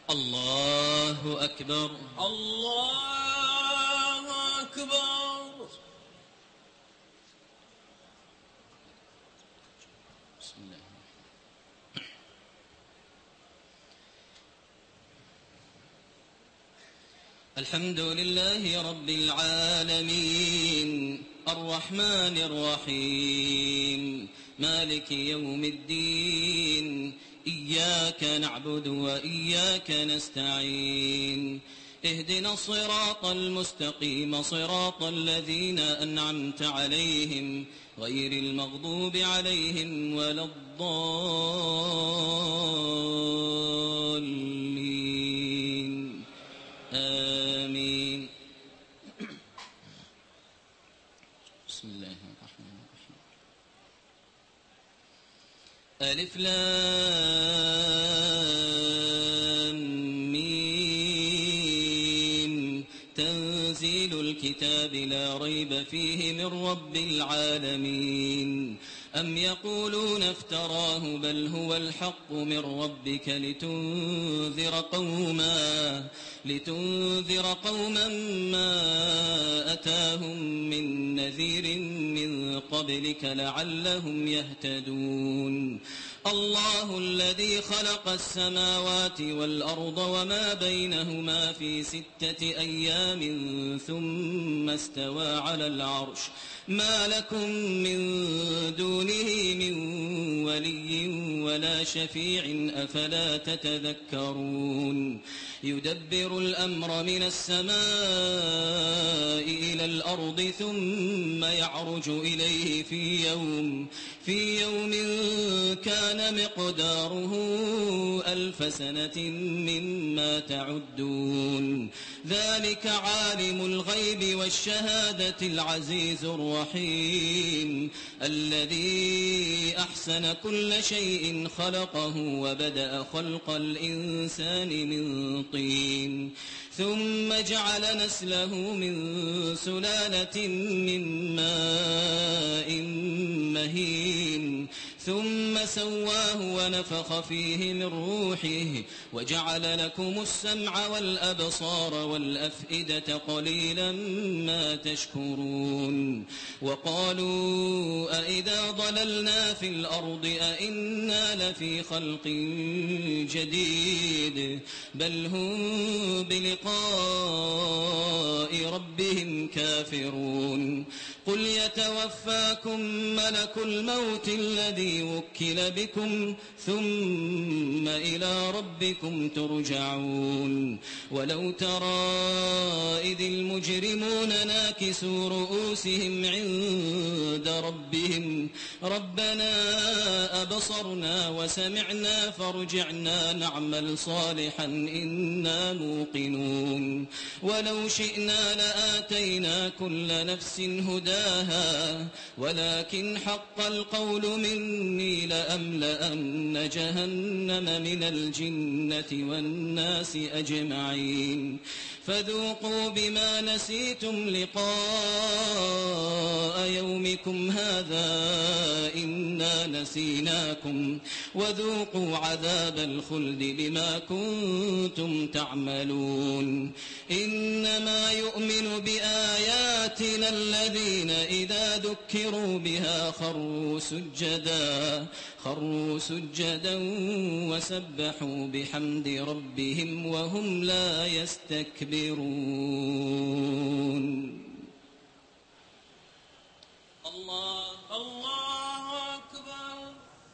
الله أكبر. الله أكبر. بسم الله. الحمد لله رب العالمين الرحمن الرحيم مالك يوم الدين إياك نعبد وإياك نستعين اهدنا الصراط المستقيم صراط الذين أنعمت عليهم غير المغضوب عليهم ولا الضالين آمين. بسم الله الرحمن الرحيم. ألف لام ميم تنزيل الكتاب لا ريب فيه من رب العالمين. أم يقولون افتراه بل هو الحق من ربك لتنذر قوما ما أتاهم من نذير من قبلك لعلهم يهتدون. الله الذي خلق السماوات والأرض وما بينهما في 6 أيام ثم استوى على العرش ما لكم من دونه من ولي ولا شفيع أفلا تتذكرون. يدبر الأمر من السماء إلى الأرض ثم يعرج إليه في يوم كان مقداره 1000 سنة مما تعدون. ذلك عالم الغيب والشهادة العزيز الرحيم الذي أحسن كل شيء خلقه وبدأ خلق الإنسان من طين ثم جعل نسله من سلالة من ماء مهين ثم سواه ونفخ فيه من روحه وجعل لكم السمع والأبصار والأفئدة قليلا ما تشكرون. وقالوا أئذا ضللنا في الأرض أئنا لفي خلق جديد بل هم بلقاء ربهم كافرون. قل يتوفاكم ملك الموت الذي وكل بكم ثم إلى ربكم ترجعون. ولو ترى إذ المجرمون ناكسوا رؤوسهم عند ربهم ربنا أبصرنا وسمعنا فارجعنا نعمل صالحا إنا موقنون. ولو شئنا لآتينا كل نفس هداها ولكن حق القول مني لأملأن جهنم من الجنة والناس أجمعين. فذوقوا بما نسيتم لقاء يومكم هذا إنا نسيناكم وذوقوا عذاب الخلد بما كنتم تعملون. إنما يؤمن بآياتنا الذين إذا ذكروا بها خروا سجدا وسبحوا بحمد ربهم وهم لا يستكبرون. الله أكبر.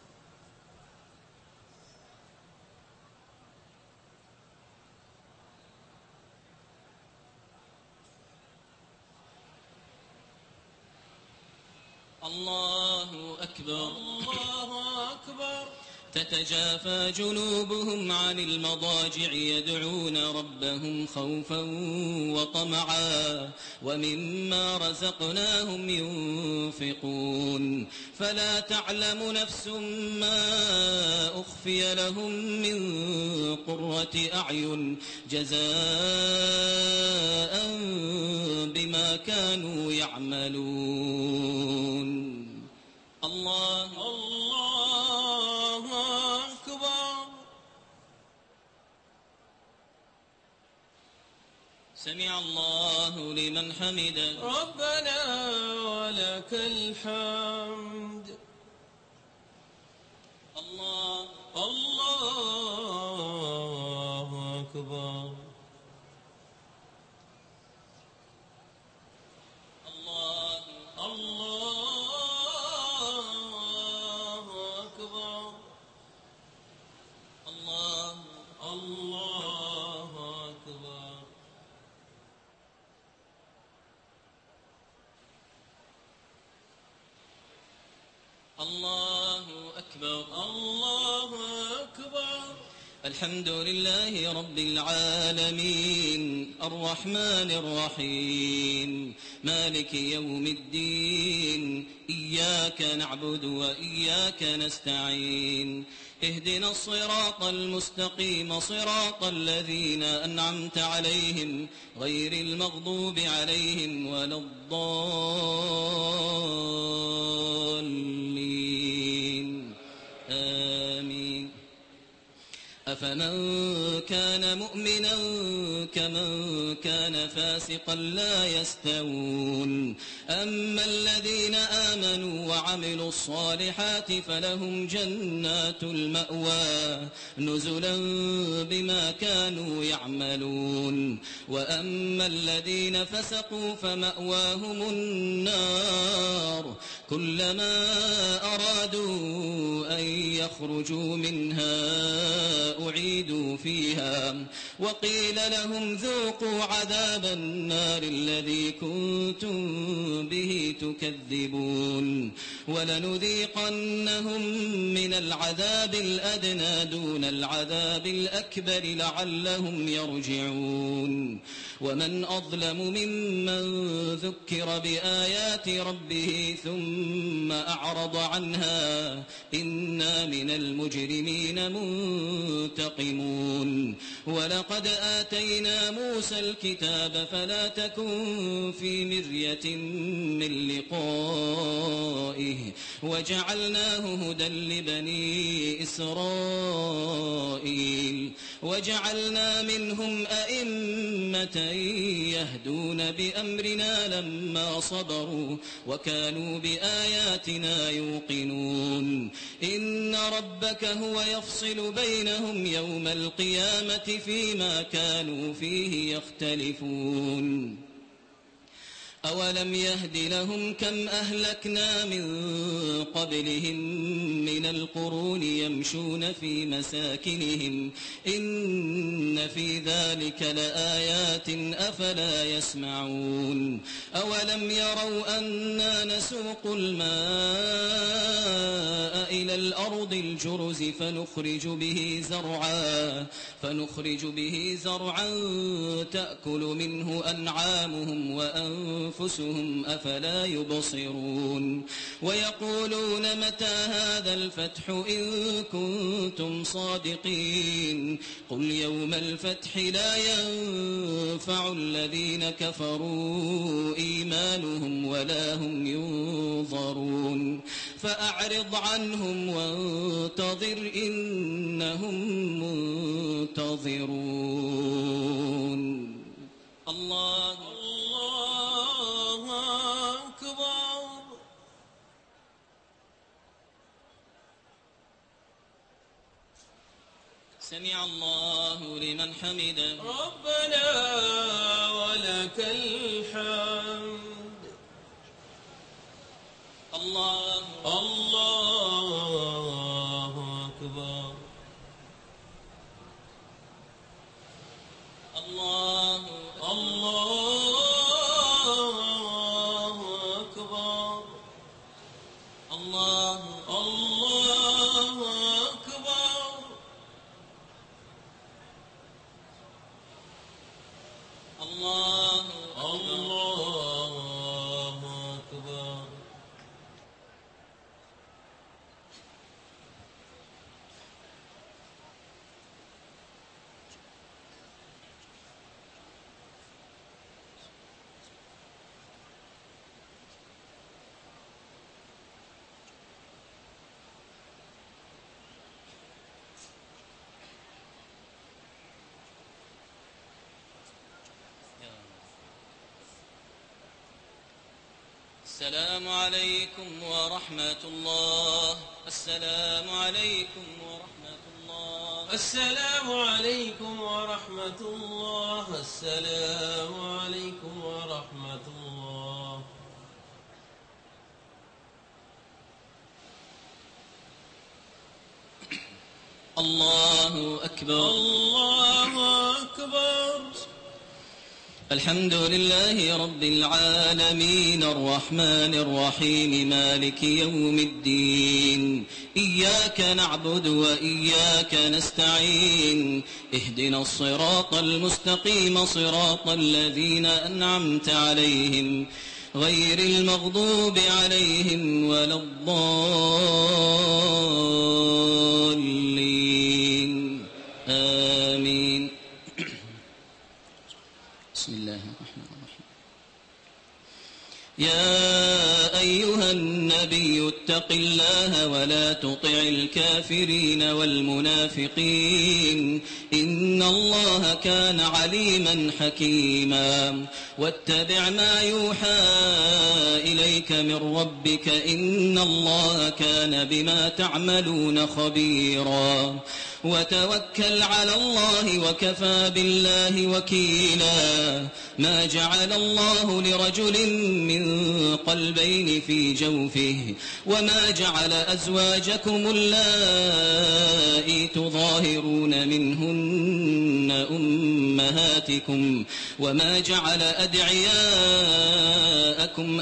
الله أكبر. الله أكبر. تتجافى جنوبهم عن المضاجع يدعون ربهم خوفا وطمعا ومما رزقناهم ينفقون. فلا تعلم نفس ما أخفي لهم من قرة أعين جزاء بما كانوا يعملون. الله أكبر. سمع الله لمن حمده. ربنا ولك الحمد. الله الله أكبر. الله الله أكبر. الله الله أكبر. الله أكبر. الله أكبر. الحمد لله رب العالمين الرحمن الرحيم مالك يوم الدين إياك نعبد وإياك نستعين اهدنا الصراط المستقيم صراط الذين أنعمت عليهم غير المغضوب عليهم ولا الضالين آمين. أفمن كان مؤمنا كمن كان فاسقا لا يستوون أما الذين آمنوا وعملوا الصالحات فلهم جنات المأوى نزلا بما كانوا يعملون وأما الذين فسقوا فمأواهم النار كلما أرادوا أن يخرجوا منها أعيدوا فيها وقيل لهم ذوقوا عذاب النار الذي كنتم به تكذبون ولنذيقنهم من العذاب الأدنى دون العذاب الأكبر لعلهم يرجعون ومن أظلم ممن ذكر بآيات ربه ثم أعرض عنها إنا من المجرمين منتقمون ولقد آتينا موسى الكتاب فلا تكن في مرية من لقائه وجعلناه هدى لبني إسرائيل وجعلنا منهم أئمة يهدون بأمرنا لما صبروا وكانوا بآياتنا يوقنون إن ربك هو يفصل بينهم يوم القيامة فيما كانوا فيه يختلفون أولم يهد لهم كم أهلكنا من قبلهم من القرون يمشون في مساكنهم إن في ذلك لآيات أفلا يسمعون أولم يروا أنا نسوق الماء إلى الأرض الجرز فنخرج به زرعا تأكل منه أنعامهم وأنفسهم أفلا يبصرون ويقولون متى هذا الفتح إن كنتم صادقين قل يوم الفتح لا ينفع الذين كفروا إيمانهم ولا هم ينظرون فأعرض عنهم وانتظر إنهم منتظرون الله أكبر. سمع الله لمن حمده. ربنا ولك الحمد. الله أكبر. الله أكبر. الله أكبر. الله أكبر. السلام عليكم ورحمة الله. السلام عليكم ورحمة الله. السلام عليكم ورحمة الله. السلام عليكم ورحمة الله. الله أكبر. الله أكبر. الحمد لله رب العالمين الرحمن الرحيم مالك يوم الدين. إياك نعبد وإياك نستعين. اهدنا الصراط المستقيم صراط الذين أنعمت عليهم غير المغضوب عليهم ولا الضالين. آمين. بسم الله الرحمن الرحيم. يا أيها النبي اتق الله ولا تطع الكافرين والمنافقين إن الله كان عليما حكيما. واتبع ما يوحى إليك من ربك إن الله كان بما تعملون خبيرا. وتوكل على الله وكفى بالله وكيلا. ما جعل الله لرجل من قلبين في جوفه وما جعل أزواجكم اللائي تظاهرون منهن أمهاتكم وما جعل أدعياءكم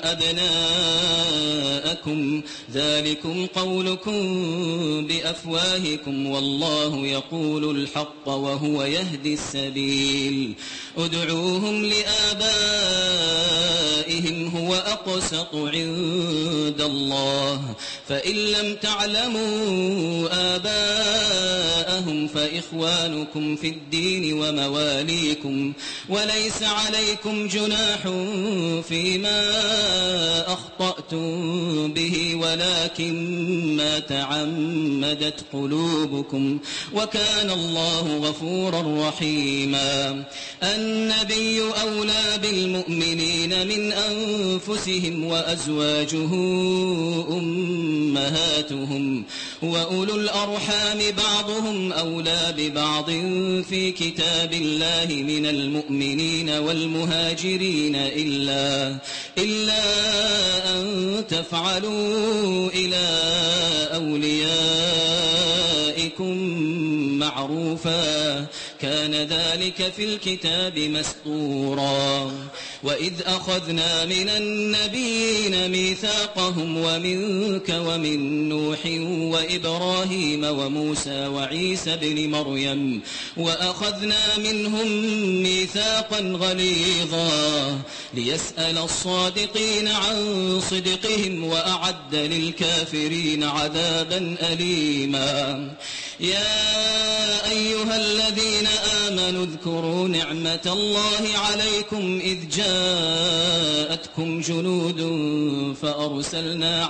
أبناءكم ذلكم قولكم بأفواهكم والله يقول الحق وهو يهدي السبيل. ادعوهم لآبائهم هو أقسط عند الله فإن لم تعلموا آباءهم فإخوانكم في الدين ومواليكم وليس عليكم جناح فيما أخطأتم به ولكن ما تعمدت قلوبكم وكان الله غفورا رحيما. النبي أولى بالمؤمنين من أنفسهم وأزواجه أمهاتهم وأولو الأرحام بعضهم أولى ببعض في كتاب الله من المؤمنين والمهاجرين إلا أن تفعلوا إلى أوليائكم معروفا كان ذلك في الكتاب مسطورا. وإذ أخذنا من النبيين ميثاقهم ومنك ومن نوح وإبراهيم وموسى وعيسى بن مريم وأخذنا منهم ميثاقا غليظا ليسأل الصادقين عن صدقهم وأعد للكافرين عذابا أليما. يا أيها الذين آمنوا اذكروا نعمة الله عليكم إذ جاءتكم جنود فأرسلنا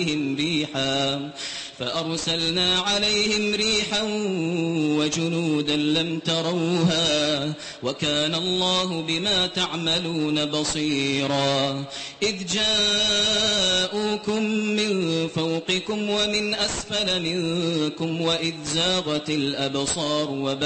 عليهم ريحا وجنودا لم تروها وكان الله بما تعملون بصيرا. إذ جاءوكم من فوقكم ومن أسفل منكم وإذ زاغت الأبصار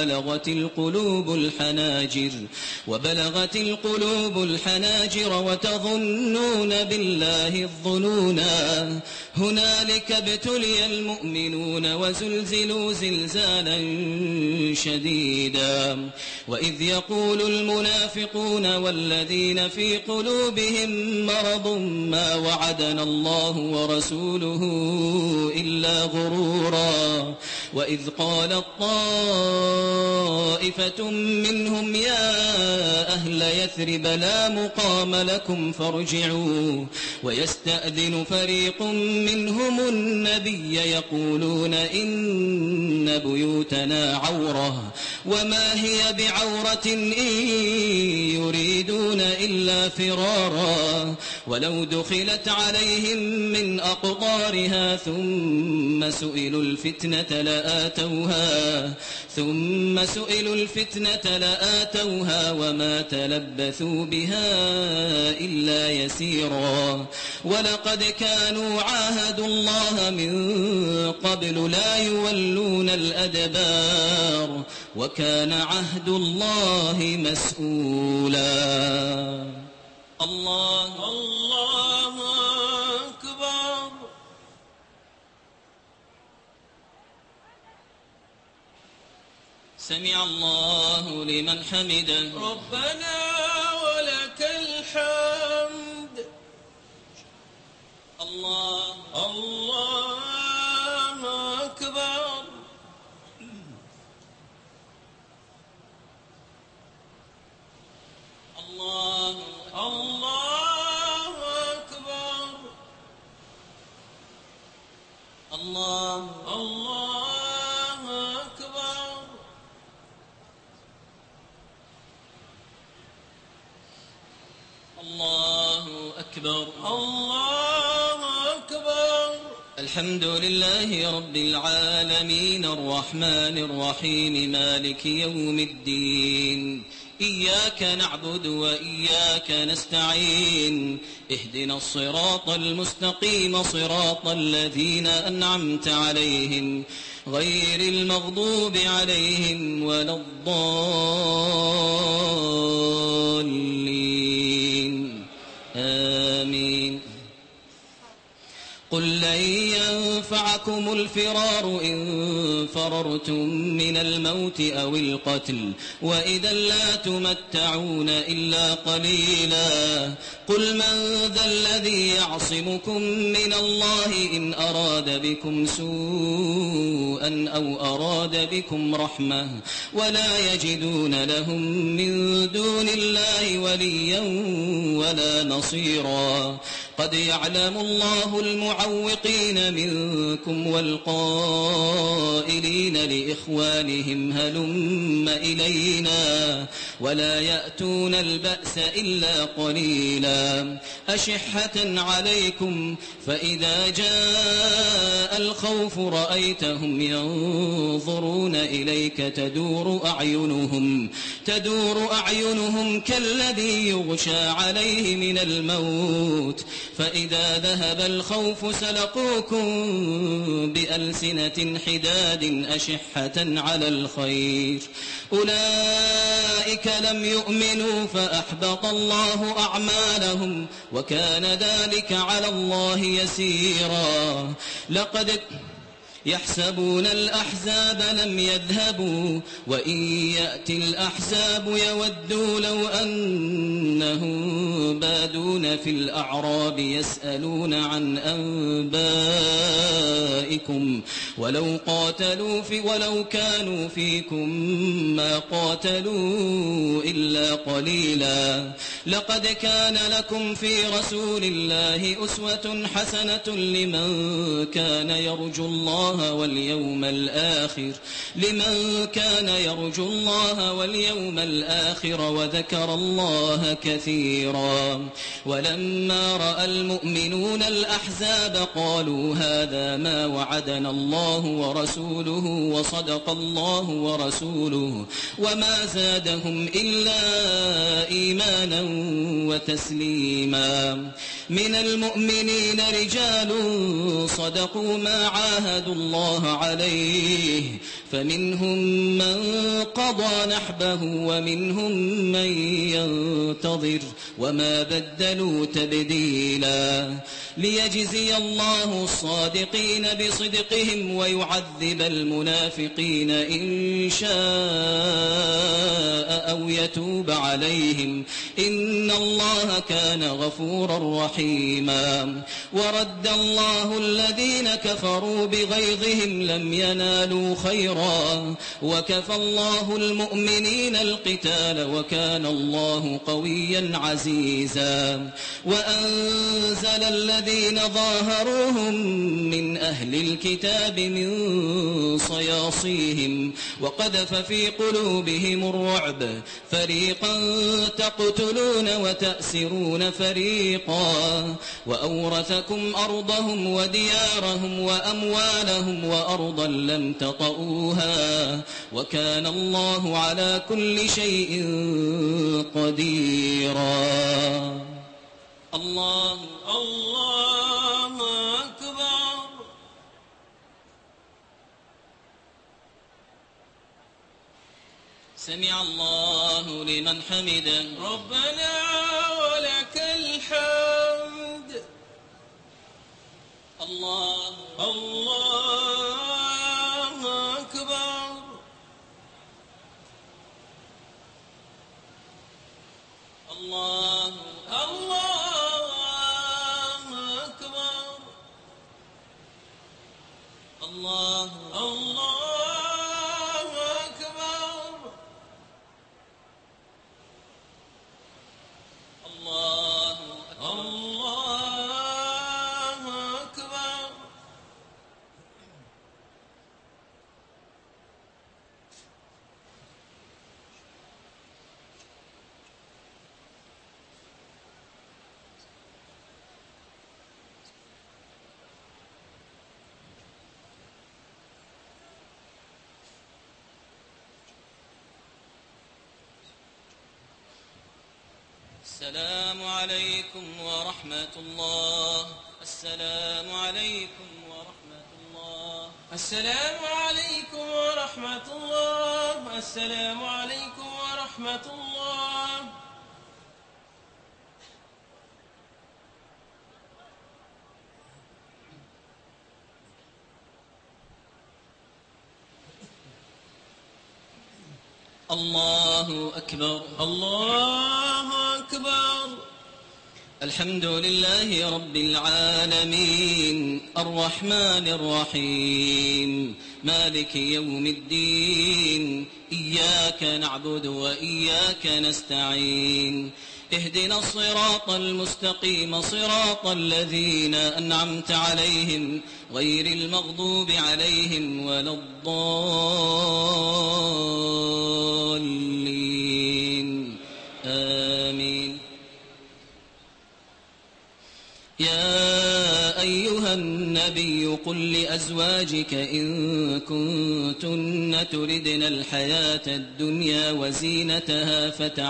وبلغت القلوب الحناجر وتظنون بالله الظنونا. هنالك ابتلي المؤمنون وزلزلوا زلزالا شديدا. وإذ يقول المنافقون والذين في قلوبهم مرض ما وعدنا الله ورسوله إلا غرورا. وإذ قالت طائفة منهم يا أهل يثرب لا مقام لكم فارجعوا ويستأذن فريق منهم النبي يقولون إن إن بيوتنا عورة وما هي بعورة إن يريدون إلا فرارا ولو دخلت عليهم من أقطارها ثم سئلوا الفتنة لآتوها وما تلبثوا بها إلا يسيرا ولقد كانوا عاهدوا الله من قبل لا يولون الأدبار وكان عهد الله مسؤولا. الله أكبر. سمع الله لمن حمده. ربنا ولك الحمد. الله أكبر. الله أكبر. الله أكبر. الله أكبر. الله أكبر. الحمد لله رب العالمين الرحمن الرحيم مالك يوم الدين إياك نعبد وإياك نستعين اهدنا الصراط المستقيم صراط الذين أنعمت عليهم غير المغضوب عليهم ولا الضالين آمين. قل لن ينفعكم الفرار إن فررتم من الموت أو القتل وإذا لا تمتعون إلا قليلا. قل من ذا الذي يعصمكم من الله إن أراد بكم سوءا أو أراد بكم رحمة ولا يجدون لهم من دون الله وليا ولا نصيرا. قد يعلم الله المعوقين منكم والقائلين لإخوانهم هلم إلينا ولا يأتون البأس إلا قليلا. أشحة عليكم فإذا جاء الخوف رأيتهم ينظرون إليك تدور أعينهم كالذي يغشى عليه من الموت فإذا ذهب الخوف سلقوكم بألسنة حداد أشحة على الخير أولئك لم يؤمنوا فأحبط الله أعمالهم وكان ذلك على الله يسيرا. لقد يحسبون الأحزاب لم يذهبوا وإن يأتي الأحزاب يودوا لو أنهم بادون في الأعراب يسألون عن أنبائكم ولو كانوا فيكم ما قاتلوا إلا قليلا. لقد كان لكم في رسول الله أسوة حسنة لمن كان يرجو الله واليوم الآخر وذكر الله كثيرا. ولما رأى المؤمنون الأحزاب قالوا هذا ما وعدنا الله ورسوله وصدق الله ورسوله وما زادهم إلا إيمانا وتسليما. من المؤمنين رجال صدقوا ما عاهدوا الله عليه فمنهم من قضى نحبه ومنهم من ينتظر وما بدلوا تبديلا. ليجزي الله الصادقين بصدقهم ويعذب المنافقين إن شاء أو يتوب عليهم إن الله كان غفورا رحيما. ورد الله الذين كفروا بغيظهم لم ينالوا خيرا خيرا وكفى الله المؤمنين القتال وكان الله قويا عزيزا وأنزل الذين ظاهروهم من أهل الكتاب من صياصيهم وقذف في قلوبهم الرعب فريقا تقتلون وتأسرون فريقا وأورثكم أرضهم وديارهم وأموالهم وأرضا لم تطئوها وكان الله على كل شيء قديرا. الله أكبر. سمع الله لمن حمده. ربنا ولك الحمد. الله أكبر. الله أكبر. الله أكبر. الله أكبر. السلام عليكم ورحمة الله. السلام عليكم ورحمة الله. السلام عليكم ورحمة الله. السلام عليكم ورحمة الله. الله أكبر. الله أكبر. الحمد لله رب العالمين الرحمن الرحيم مالك يوم الدين إياك نعبد وإياك نستعين اهدنا الصراط المستقيم صراط الذين أنعمت عليهم غير المغضوب عليهم ولا الضالين آمين. يا أيها النبي قل لأزواجك إن كنتن تردن الحياة الدنيا وزينتها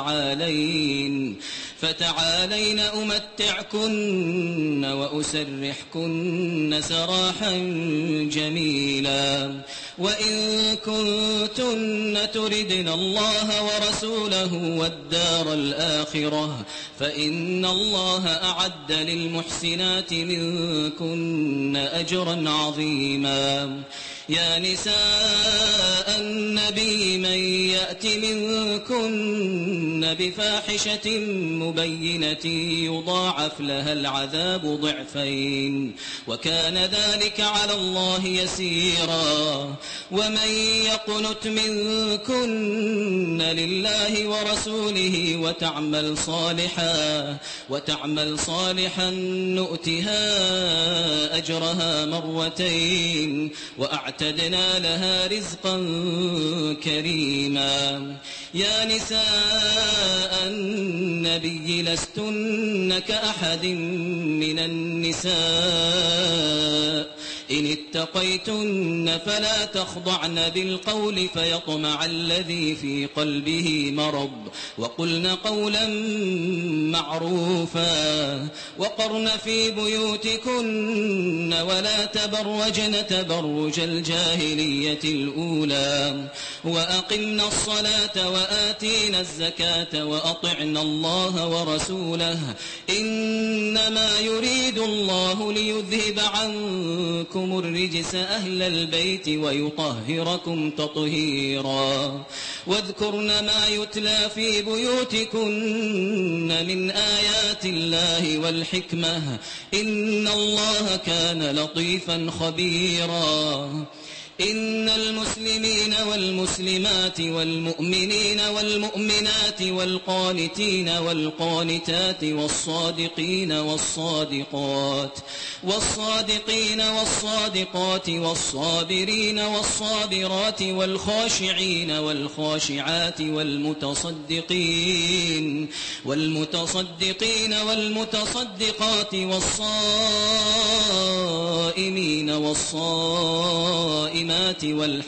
فتعالين أمتعكن وأسرحكن سراحا جميلا وإن كنتن تردن الله ورسوله والدار الآخرة فإن الله أعد للمحسنات منكن أجرا عظيما. يا نساء النبي من يأت منكن بفاحشة مبينة يضاعف لها العذاب ضعفين وكان ذلك على الله يسيرا. ومن يقنت منكن لله ورسوله وتعمل صالحا نؤتها أجرها مرتين وأعتدنا لها رزقا كريما. يا نساء النبي لستن كأحد من النساء إن اتقيتن فلا تخضعن بالقول فيطمع الذي في قلبه مرض وقلن قولا معروفا وقرن في بيوتكن ولا تبرجن تبرج الجاهلية الأولى وأقمنا الصلاة وآتينا الزكاة وأطعنا الله ورسوله إنما يريد الله ليذهب عنكم الرجس أهل البيت ويطهركم تطهيرا. واذكرن ما يتلى في بيوتكن من آيات الله والحكمة إن الله كان لطيفا خبيرا. إن المسلمين والمسلمات والمؤمنين والمؤمنات والقانتين والقانتات والصادقين والصادقات والصابرين والصابرات والخاشعين والخاشعات والمتصدقين والمتصدقات والصائمين والصائمات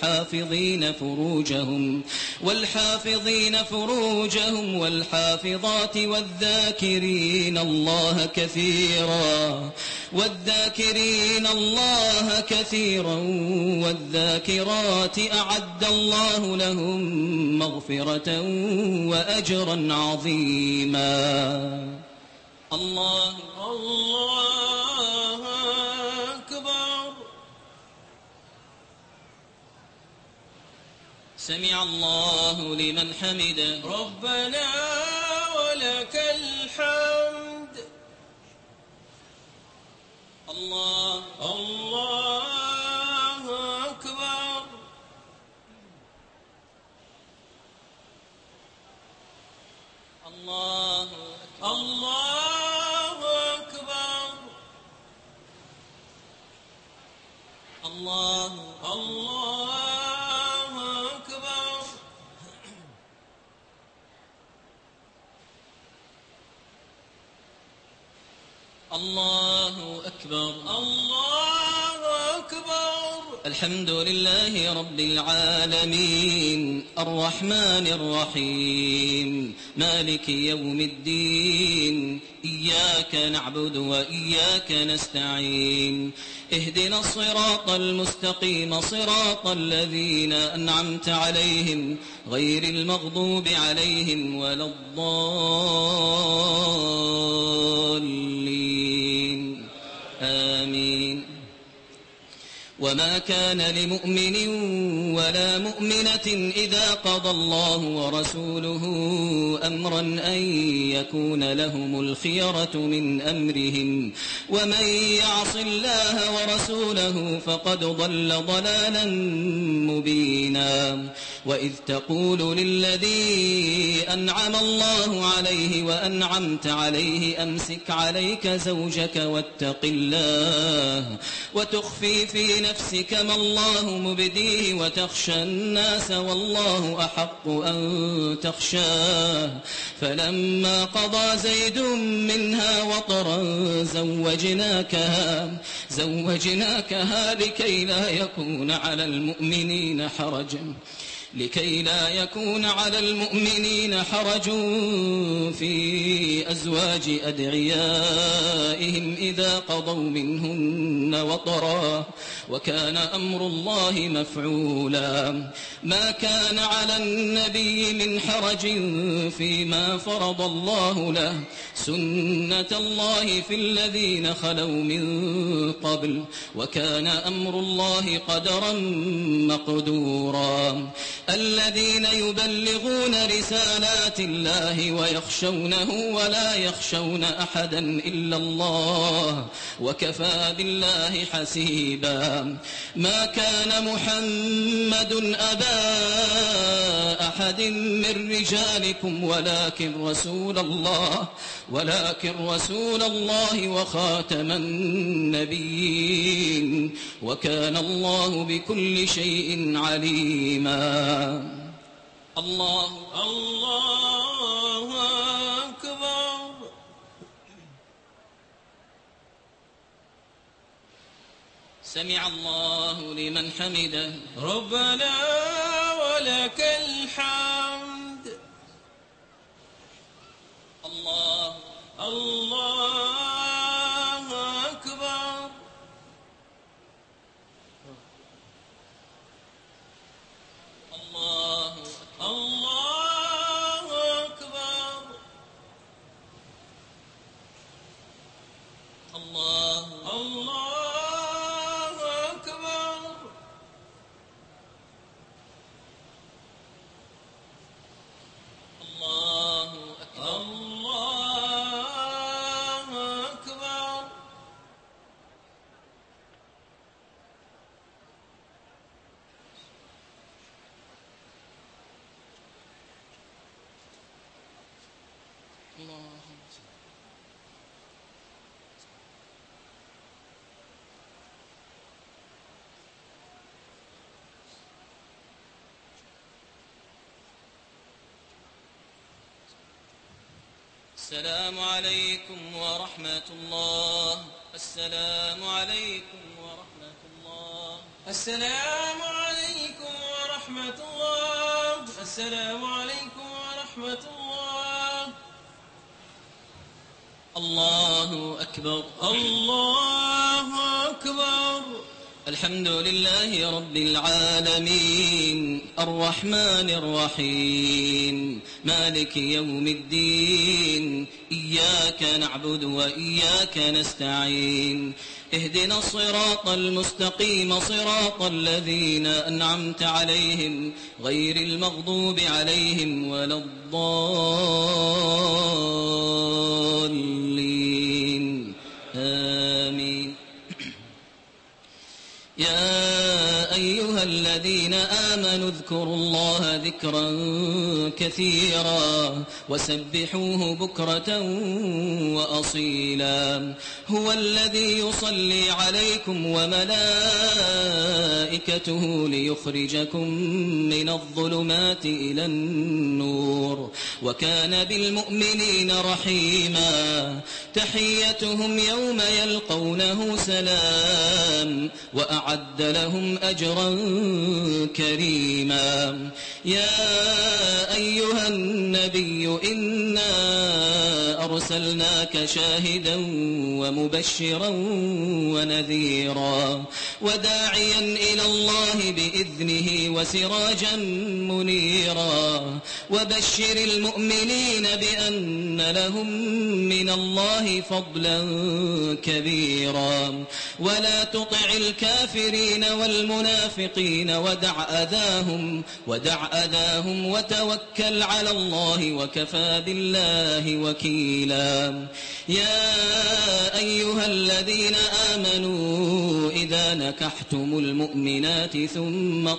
والحافظين فروجهم والحافظات والذاكرين الله كثيرا والذاكرات أعد الله لهم مغفرة وأجرا عظيما. الله أكبر. سمع الله لمن حمده. ربنا ولك الحمد. الله أكبر. الله أكبر. الله أكبر. الله أكبر. الله أكبر. الحمد لله رب العالمين الرحمن الرحيم مالك يوم الدين إياك نعبد وإياك نستعين اهدنا الصراط المستقيم صراط الذين أنعمت عليهم غير المغضوب عليهم ولا الضالين آمين. وما كان لمؤمن ولا مؤمنة إذا قضى الله ورسوله أمرا أن يكون لهم الخيرة من أمرهم ومن يعص الله ورسوله فقد ضل ضلالا مبينا. وإذ تقول للذي أنعم الله عليه وأنعمت عليه أمسك عليك زوجك واتق الله وتخفي في نفسك ما الله مبديه وتخشى الناس والله أحق أن تخشاه فلما قضى زيد منها وطرا زوجناكها لكي لا يكون على المؤمنين حرج في أزواج أدعيائهم إذا قضوا منهن وطرا وكان أمر الله مفعولا. ما كان على النبي من حرج فيما فرض الله له سنة الله في الذين خلوا من قبل وكان أمر الله قدرا مقدورا. الذين يبلغون رسالات الله ويخشونه ولا يخشون أحدا إلا الله وكفى بالله حسيبا. ما كان محمد أبا أحد من رجالكم ولكن رسول الله وخاتم النبيين وكان الله بكل شيء عليما. الله أكبر. سمع الله لمن حمده. ربنا ولك الحمد. الله أكبر. الله أكبر. الله أكبر. الله أكبر. الله السلام عليكم ورحمة الله. السلام عليكم ورحمة الله. السلام عليكم ورحمة الله. السلام عليكم ورحمة الله. الله أكبر. الله أكبر. الحمد لله رب العالمين الرحمن الرحيم مالك يوم الدين إياك نعبد وإياك نستعين اهدنا الصراط المستقيم صراط الذين أنعمت عليهم غير المغضوب عليهم ولا الضالين آمين. يا أيها الذين آمنوا اذكروا الله ذكرا كثيرا وسبحوه بكرة وأصيلا هو الذي يصلي عليكم وملائكته ليخرجكم من الظلمات إلى النور وكان بالمؤمنين رحيما تحيتهم يوم يلقونه سلام وأعد لهم أجرا كريما. يا أيها النبي إنا أرسلناك شاهدا ومبشرا ونذيرا وداعيا إلى الله بإذنه وسراجا منيرا وبشر المؤمنين بأن لهم من الله فضلا كبيرا ولا تطع الكافرين والمنافقين ودع أذاهم وتوكل على الله وكفى بالله وكيلا. يا أيها الذين آمنوا إذا نكحتم المؤمنات ثم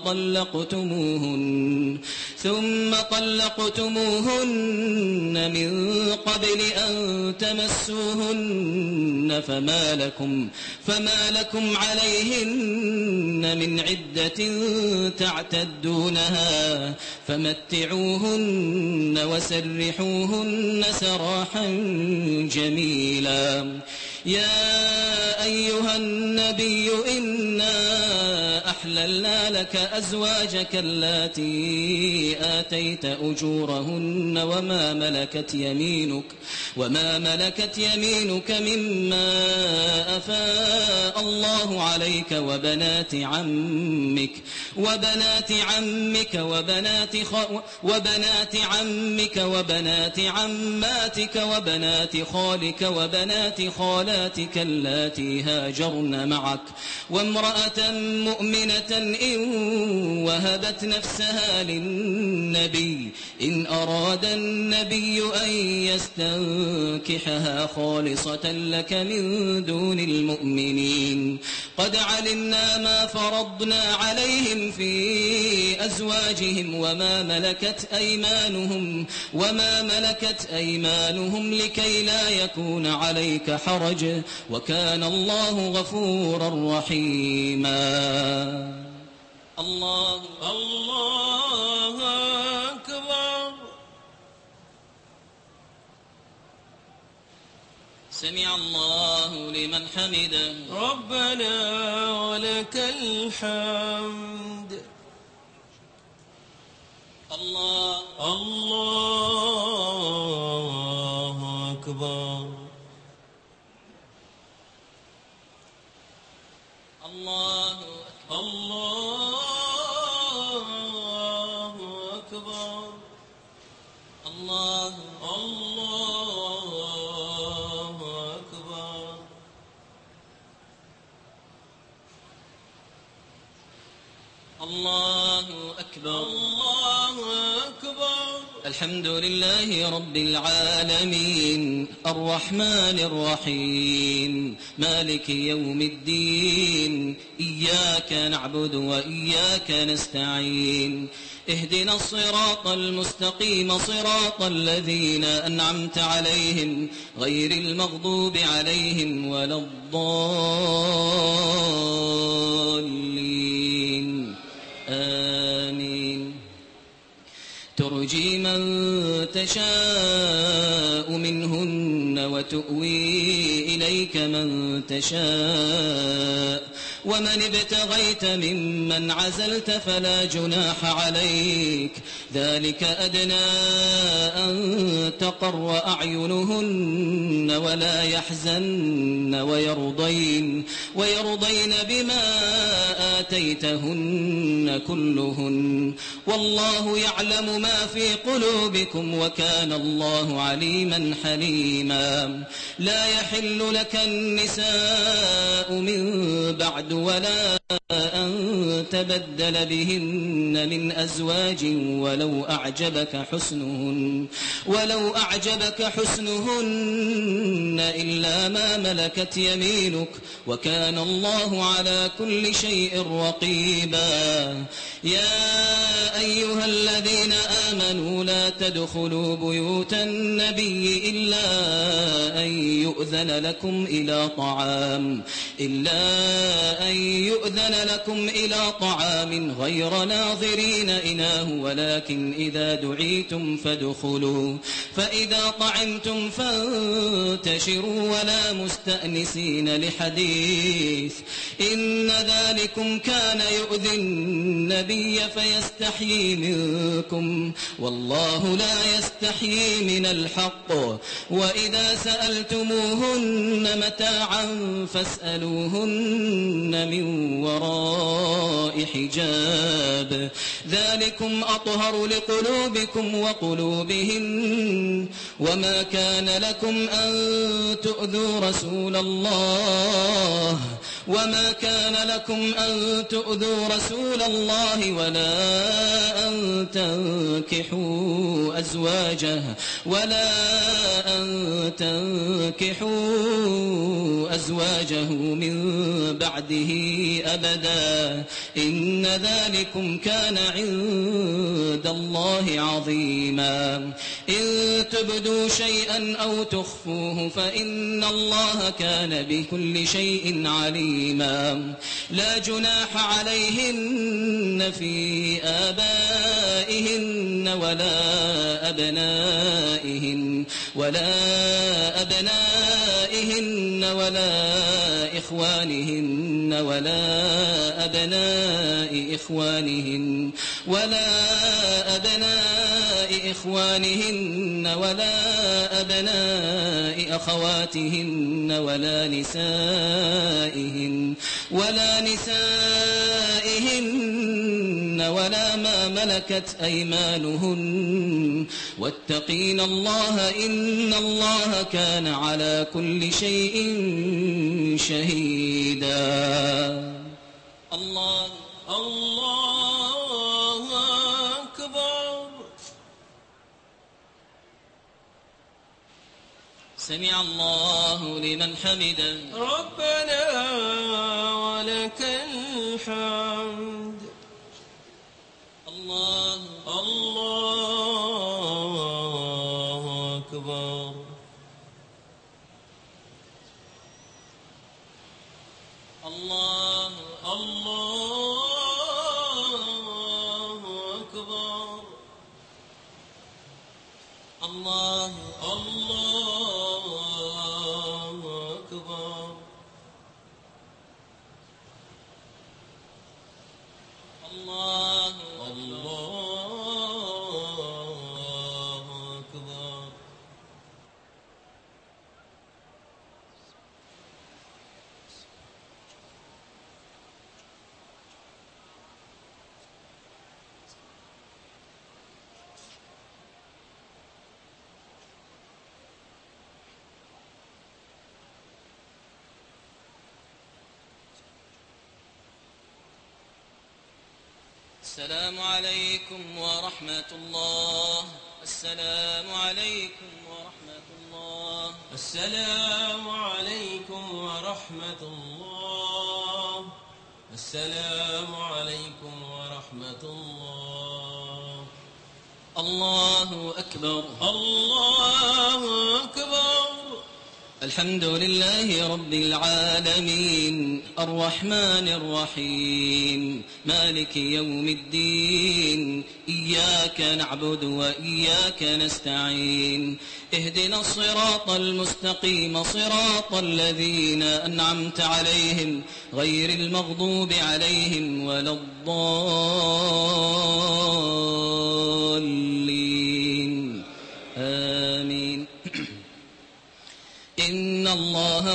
طلقتموهن من قبل أن تمسوهن فما لكم عليهن من عدة تعتدونها فمتعوهن وسرحوهن سراحا جميلا. يا أيها النبي إنا أحللنا لك أزواجك اللاتي آتيت أجورهن وما ملكت يمينك مما أفاء الله عليك وبنات عمك وبنات عماتك وبنات خالك وبنات خالاتك اللاتي هاجرن معك وامرأة مؤمنة إن وهبت نفسها للنبي إن أراد النبي أن يستنكحها خالصة لك من دون المؤمنين قد علمنا ما فرضنا عليهم في أزواجهم وما ملكت أيمانهم لكي لا يكون عليك حرج وكان الله غفورا رحيما. الله أكبر. سمع الله لمن حمده ربنا ولك الحمد. الله أكبر. الله أكبر. الله أكبر. الله أكبر. الله أكبر. الحمد لله رب العالمين الرحمن الرحيم مالك يوم الدين إياك نعبد وإياك نستعين اهدنا الصراط المستقيم صراط الذين أنعمت عليهم غير المغضوب عليهم ولا الضالين آمين. ترجي من تشاء منهن وتؤوي إليك من تشاء ومن ابتغيت ممن عزلت فلا جناح عليك ذلك أدنى أن تقر أعينهن ولا يحزن ويرضين بما آتيتهن كلهن والله يعلم ما في قلوبكم وكان الله عليما حليما لا يحل لك النساء من بعد ولا أن تبدل بهن من أزواج ولو أعجبك حسنهن إلا ما ملكت يمينك وكان الله على كل شيء رقيبا يا أيها الذين آمنوا لا تدخلوا بيوت النبي إلا أن يؤذن لكم إلى طعام غير ناظرين إناه ولكن إذا دعيتم فادخلوا فإذا طعمتم فانتشروا ولا مستأنسين لحديث إن ذلكم كان يؤذي النبي فيستحيي منكم والله لا يستحيي من الحق وإذا سألتموهن متاعا فاسألوهن من وراء حجاب ذلكم أطهر لقلوبكم وقلوبهم وما كان لكم أن تؤذوا رسول الله ولا أن تنكحوا أزواجه من بعده أبدا إن ذلكم كان عند الله عظيما إن تبدوا شيئا أو تخفوه فإن الله كان بكل شيء عليما لا جناح عليهن في آبائهن ولا أبنائهن ولا إخوانهن ولا أبناء إخوانهن ولا أبناء أخواتهن ولا نسائهن ولا ما ملكت أيمانهن واتقين الله إن الله كان على كل شيء شهيدا الله أكبر سمع الله لمن حمده ربنا ولك الحمد الله أكبر الله أكبر الله أكبر الله أكبر السلام عليكم ورحمة الله السلام عليكم ورحمة الله السلام عليكم ورحمة الله السلام عليكم ورحمة الله الله أكبر الله أكبر الحمد لله رب العالمين الرحمن الرحيم مالك يوم الدين إياك وإياك نعبد وإياك نستعين اهدنا الصراط المستقيم صراط الذين أنعمت عليهم غير المغضوب عليهم ولا الضالين آمين إن الله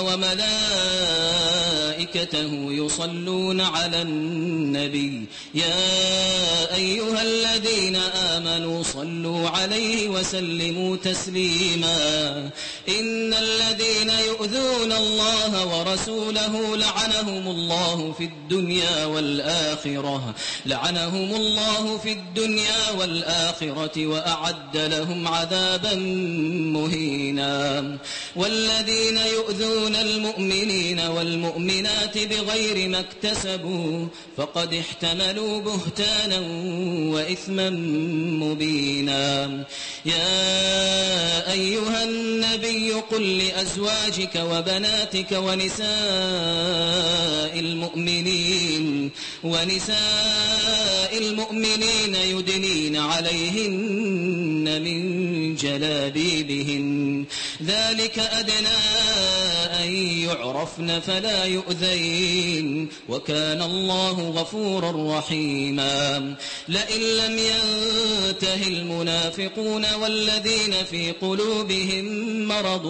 وملائكته يصلون على النبي يا أيها الذين آمنوا صلوا عليه وسلموا تسليما إن الذين يؤذون الله ورسوله لعنهم الله في الدنيا والآخرة وأعد لهم عذابا مهينا والذين يؤذون المؤمنين والمؤمنات بغير ما اكتسبوا فقد احتملوا بهتانا وإثما مبينا يا أيها النبي قل لأزواجك وبناتك ونساء المؤمنين يدنين عليهن من جلابيبهن ذلك أدنى أن يعرفن فلا يؤذين وكان الله غفورا رحيما لئن لم ينته المنافقون والذين في قلوبهم مرض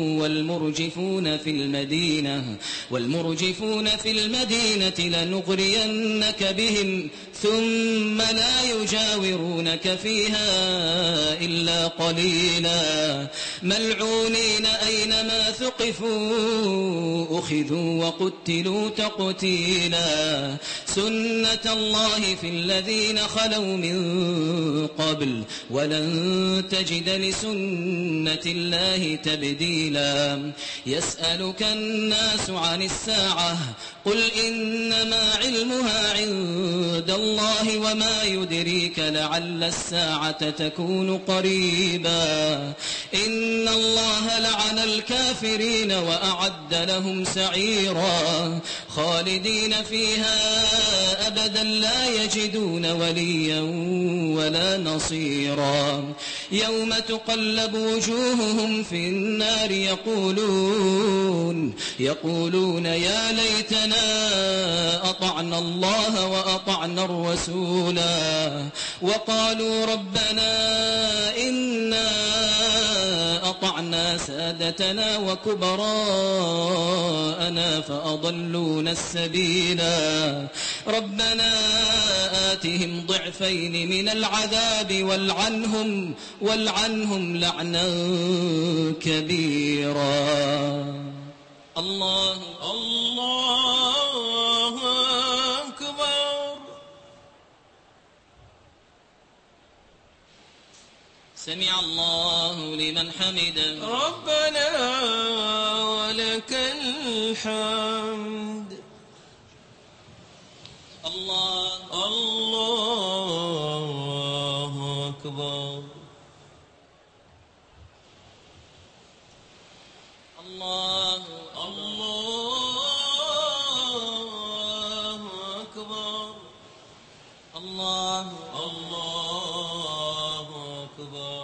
والمرجفون في المدينة لنغرينك بهم ثم لا يجاورونك فيها إلا قليلا ملعونين أينما ثقفوا أخذوا وقتلوا تقتيلا سنة الله في الذين خلوا من قبل ولن تجد لسنة الله تبديلا يسألك الناس عن الساعة قل إنما علمها عند الله وما يدريك لعل الساعة تكون قريبا إن الله لعن الكافرين وأعد لهم سعيرا خالدين فيها أبدا لا يجدون وليا ولا نصيرا يوم تقلب وجوههم في النار يقولون يا ليتنا أطعنا الله وأطعنا الرسولا وقالوا ربنا إنا أطعنا سادتنا وكبراءنا فأضلونا السبيلا ربنا آتهم ضعفين من العذاب والعنهم لعنا كبيرا الله أكبر سمع الله لمن حمده ربنا ولك الحمد الله أكبر الله أكبر الله أكبر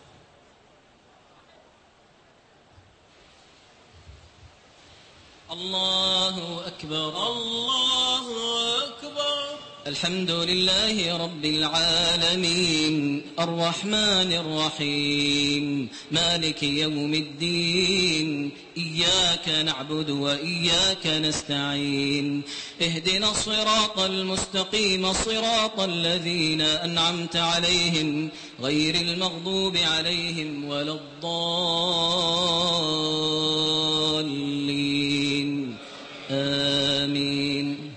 الله أكبر الله أكبر الحمد لله رب العالمين الرحمن الرحيم مالك يوم الدين إياك نعبد وإياك نستعين اهدنا الصراط المستقيم صراط الذين أنعمت عليهم غير المغضوب عليهم ولا الضالين آمين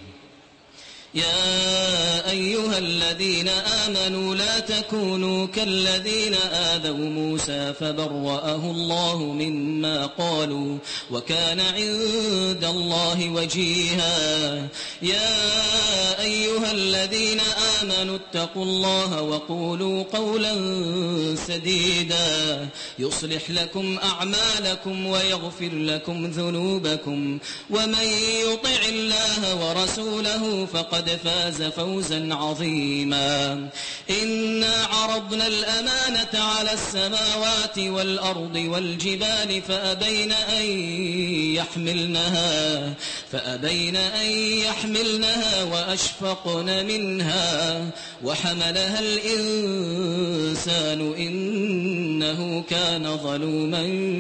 يا أيها الذين آمنوا لا تكونوا كالذين آذوا موسى فبرأه الله مما قالوا وكان عند الله وجيها يا أيها الذين آمنوا اتقوا الله وقولوا قولا سديدا يصلح لكم أعمالكم ويغفر لكم ذنوبكم ومن يطع الله ورسوله فقد فاز فوزا عظيما عظيما إنا عرضنا الأمانة على السماوات والأرض والجبال فأبين أن يحملنها وأشفقن منها وحملها الإنسان إنه كان ظلوما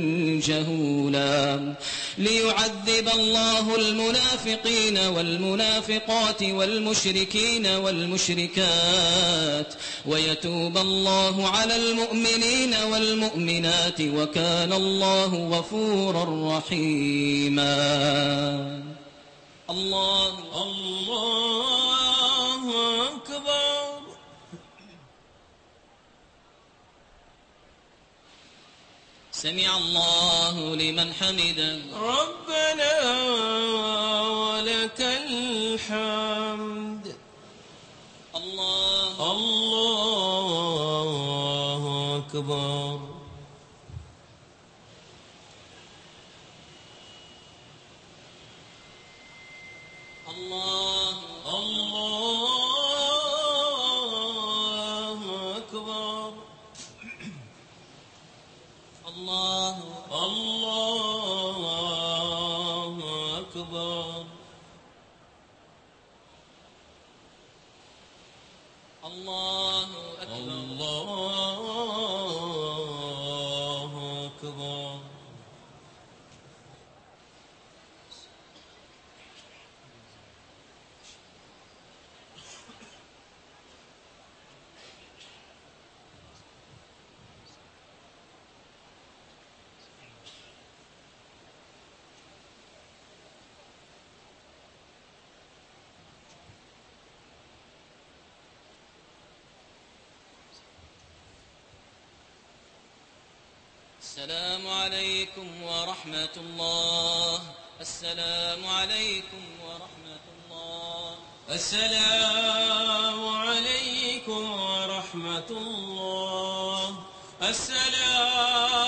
جهولا ليعذب الله المنافقين والمنافقات والمشركين والمشركات ويتوب الله على المؤمنين والمؤمنات وكان الله غفورا رحيما الله أكبر سمع الله لمن حمده ربنا ولك الحمد الله أكبر الله أكبر الله أكبر الله أكبر الله أكبر السلام عليكم ورحمة الله السلام عليكم ورحمة الله السلام عليكم ورحمة الله السلام